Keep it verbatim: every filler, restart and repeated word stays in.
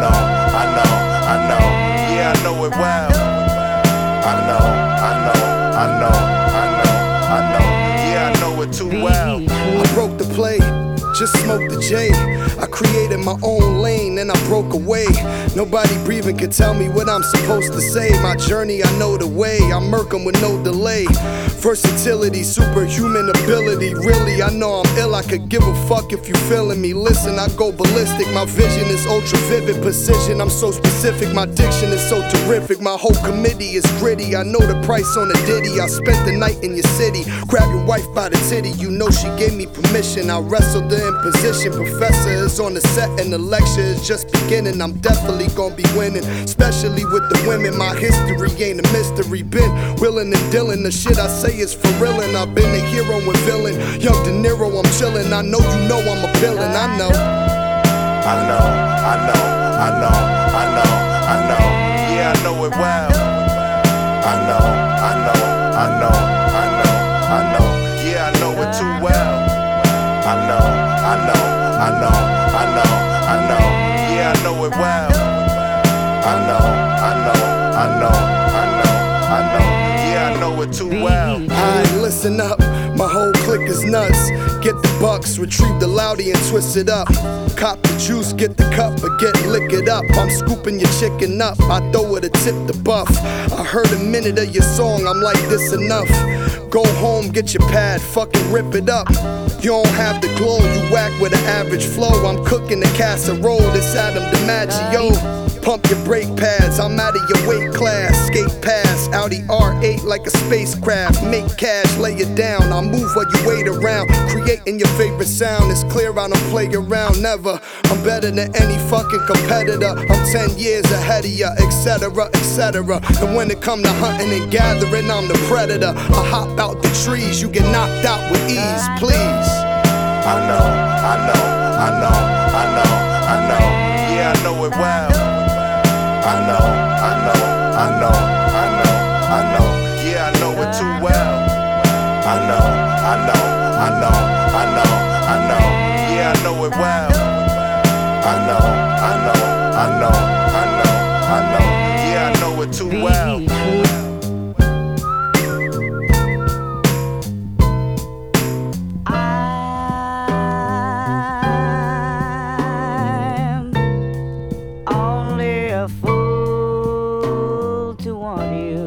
know, I know, I know, yeah, I know it well. I know, I know, I know, I know, I know, yeah, I know it too well. I broke the play, just smoked the J. I created my own lane and I broke away. Nobody breathing could tell me what I'm supposed to say. My journey, I know the way. I murk 'em with no delay. Versatility, superhuman ability. Really, I know I'm ill. I could give a fuck if you feeling me. Listen, I go ballistic. My vision is ultra vivid. Precision, I'm so specific. My diction is so terrific. My whole committee is gritty. I know the price on a ditty. I spent the night in your city. Grab your wife by the titty. You know she gave me permission. I wrestled her in position. Professor is on the set and the lecture is just beginning. I'm definitely gonna be winning, especially with the women. My history ain't a mystery. Been willing and dealing. The shit I say is for real, and I've been a hero and villain. Young De Niro, I'm chillin'. I know you know I'm a villain. I know. I know, I know, I know, I know, I know, yeah, I know it well. I know, I know, I know, I know, I know, yeah, I know it too well. I know, I know, I know, I know, I know, yeah, I know it well. I know, I know, I know, I know, I know, yeah, I know it too well. Alright, listen up, my whole clique is nuts. Get the bucks, retrieve the loudy and twist it up. Cop the juice, get the cup, but get lick it up. I'm scooping your chicken up, I throw it a tip the buff. I heard a minute of your song, I'm like, this enough. Go home, get your pad, fucking rip it up. You don't have the glow, you whack with an average flow. I'm cooking the casserole, this Adam DiMaggio. Pump your brake pads, I'm out of your weight class. Skate past, Audi R eight like a spacecraft. Make cash, lay it down, I move while you wait around. Creating your favorite sound, it's clear I don't play around, never. I'm better than any fucking competitor. I'm ten years ahead of ya, etc, et cetera. And when it come to hunting and gathering, I'm the predator. I hop out the trees, you get knocked out with ease, please. I know, I know, I know, I know, I know, yeah, I know it well. I know, I know, I know, I know, I know, yeah, I know it too well. I know, I know, I know, I know, I know, yeah, I know it well. I know, I know, I know, I know, I know, yeah, I know it too well. I'm only a fool to want you.